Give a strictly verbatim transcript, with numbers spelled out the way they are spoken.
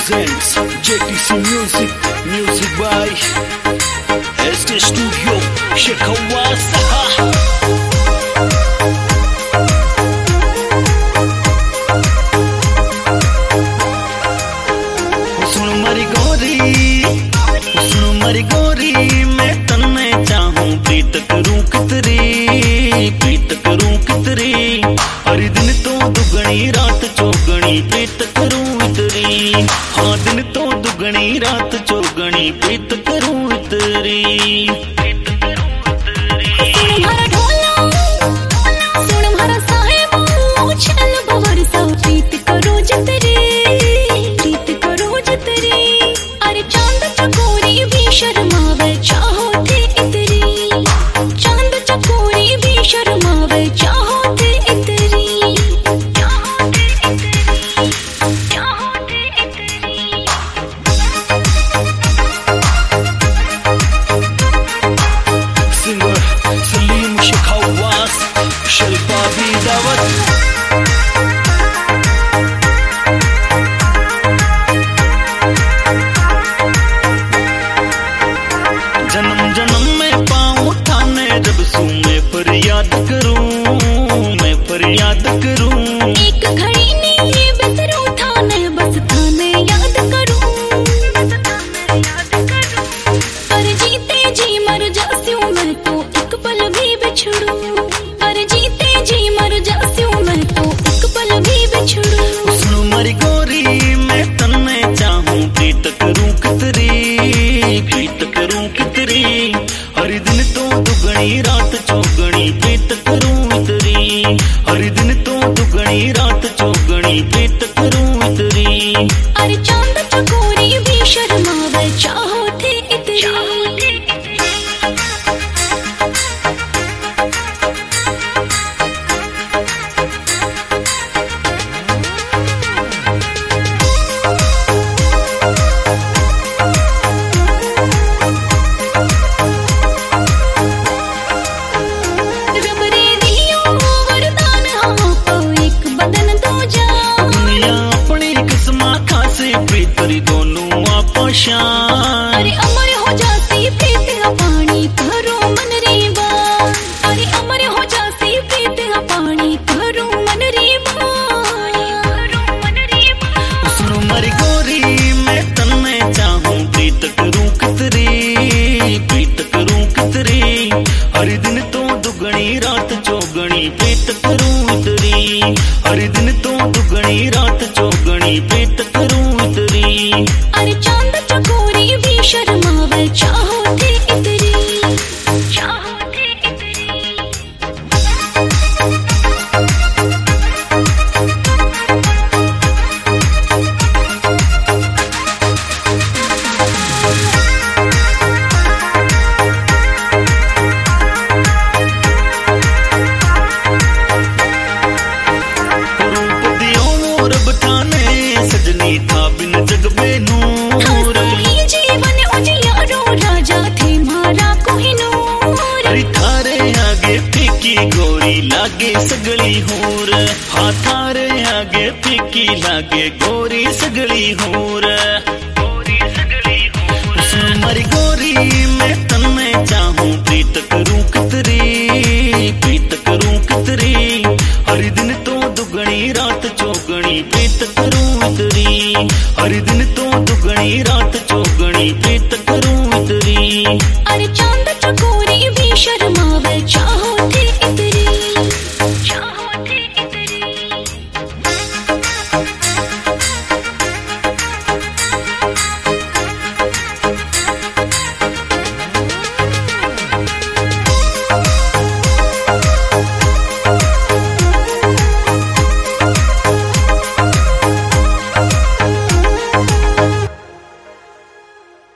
presents J T C Music, music by S K Studio, Shekhawasa. सुन मरी गोरी, सुन मरी गोरी, मैं तन्ने चाहूं प्रीत करूं कितरी, प्रीत करूं कितरी, हर दिन तो दुगनी रात चौगनी प्रीत करूं इतरी, हाँ दिन तो दुगनी रात चौगनी प्रीत करूं इतरी। शर्मावे चाहो थे इतरी, चांद चकोरी भी शर्मावे चाहो थे इतरी, चाहो थे इतरी, चाहो थे इतरी। सिंगर सलीम शेखवास, शिल्पा भी दावत। जन्म जन्म में पाऊं थाने जब सू मैं फरियाद करूं, मैं फरियाद करूं। एक घड़ी नहीं बिसरूं थाने, बस थाने याद करूं, बस थाने याद करूं। पर जीते जी मर जासूं मैं तो एक पल भी बिछड़ूं, पर जीते जी मर जासूं मैं तो एक पल भी बिछड़ूं। सुन मरी गोरी, मैं तन्ने चाहूं प्रीत करूं कितरी, प्रीत करूं कितरी, हर दिन तो दुगनी रात चौगनी प्रीत करूं इतरी, हर दिन तो दुगनी रात चौगनी प्रीत करूं इतरी। अरे चांद चकोरी भी शर्मावे चाहो थे इतरी, दोनों आपाशान। अरे अमर हो जाती प्रीत पानी भरो मन रे बा, अरे अमर हो जाती प्रीत पानी भरो मन रे बा, भरो मन रे बा। सुन मरी गोरी, मैं तन्ने चाहूं प्रीत करूं कितरी, प्रीत करूं कितरी, हर दिन तो दुगनी रात चौगनी प्रीत करूं इतरी, हर दिन तो दुगनी रात चौगनी प्रीत करूं इतरी। अरे चांद चकोरी भी शर्मावे चाहो थे इतरी, चाहो थे इतरी। रूप दियो मोर बठाने सजनी था बिन जग में नूर, जीवन उजियारो राजा थे मारा कोहिनूर। अरे थारे आगे फीकी गोरी लागे सगली होर, हाँ थारे आगे फीकी लागे गोरी सगली होर, गोरी सगली होर। सुन मरी गोरी, मैं तन्ने चाहूं प्रीत करूं कितरी, प्रीत करूं कितरी, हर दिन तो दुगनी रात चौगनी प्रीत करूं इतरी, हर दिन तो दुगनी रात चौगनी प्रीत करूं इतरी। अरे